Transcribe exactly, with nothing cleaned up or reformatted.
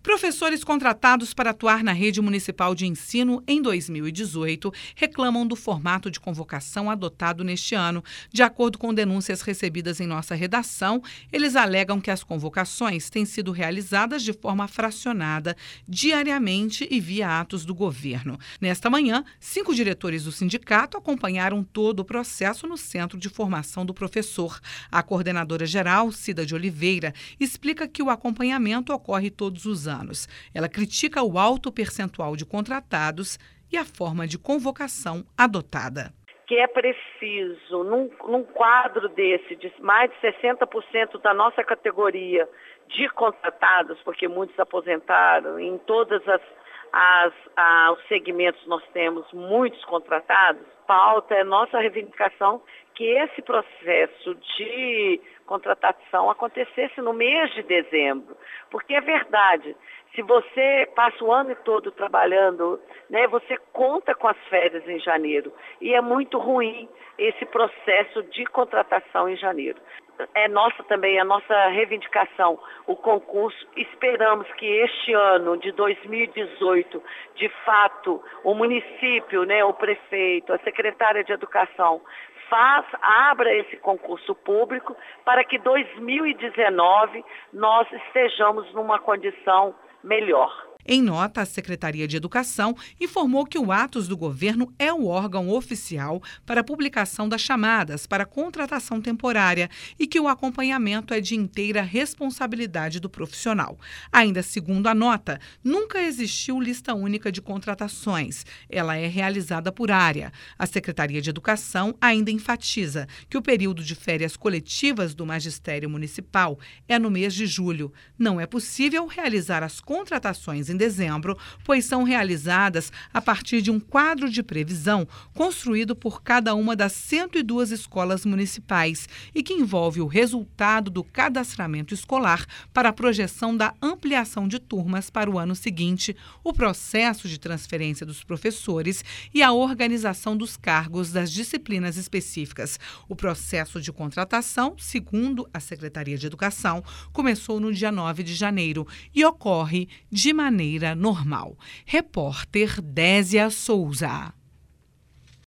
Professores contratados para atuar na rede municipal de ensino em dois mil e dezoito reclamam do formato de convocação adotado neste ano. De acordo com denúncias recebidas em nossa redação, eles alegam que as convocações têm sido realizadas de forma fracionada, diariamente e via atos do governo. Nesta manhã, cinco diretores do sindicato acompanharam todo o processo no Centro de Formação do Professor. A coordenadora geral, Cida de Oliveira, explica que o acompanhamento ocorre todos os anos. anos. Ela critica o alto percentual de contratados e a forma de convocação adotada. Que é preciso, num, num quadro desse, de mais de sessenta por cento da nossa categoria de contratados, porque muitos aposentaram, em todos as, as, as, os segmentos nós temos muitos contratados, pauta é nossa reivindicação que esse processo de contratação acontecesse no mês de dezembro, porque é verdade, se você passa o ano todo trabalhando, né, você conta com as férias em janeiro e é muito ruim esse processo de contratação em janeiro. É nossa também, a nossa reivindicação, o concurso. Esperamos que este ano de dois mil e dezoito, de fato, o município, né, o prefeito, a secretária de Educação, faz, abra esse concurso público para que dois mil e dezenove nós estejamos numa condição melhor. Em nota, a Secretaria de Educação informou que o Atos do Governo é o órgão oficial para a publicação das chamadas para contratação temporária e que o acompanhamento é de inteira responsabilidade do profissional. Ainda segundo a nota, nunca existiu lista única de contratações. Ela é realizada por área. A Secretaria de Educação ainda enfatiza que o período de férias coletivas do Magistério Municipal é no mês de julho. Não é possível realizar as contratações em dezembro, pois são realizadas a partir de um quadro de previsão construído por cada uma das cento e duas escolas municipais e que envolve o resultado do cadastramento escolar para a projeção da ampliação de turmas para o ano seguinte, o processo de transferência dos professores e a organização dos cargos das disciplinas específicas. O processo de contratação, segundo a Secretaria de Educação, começou no dia nove de janeiro e ocorre de maneira normal. Repórter Désia Souza.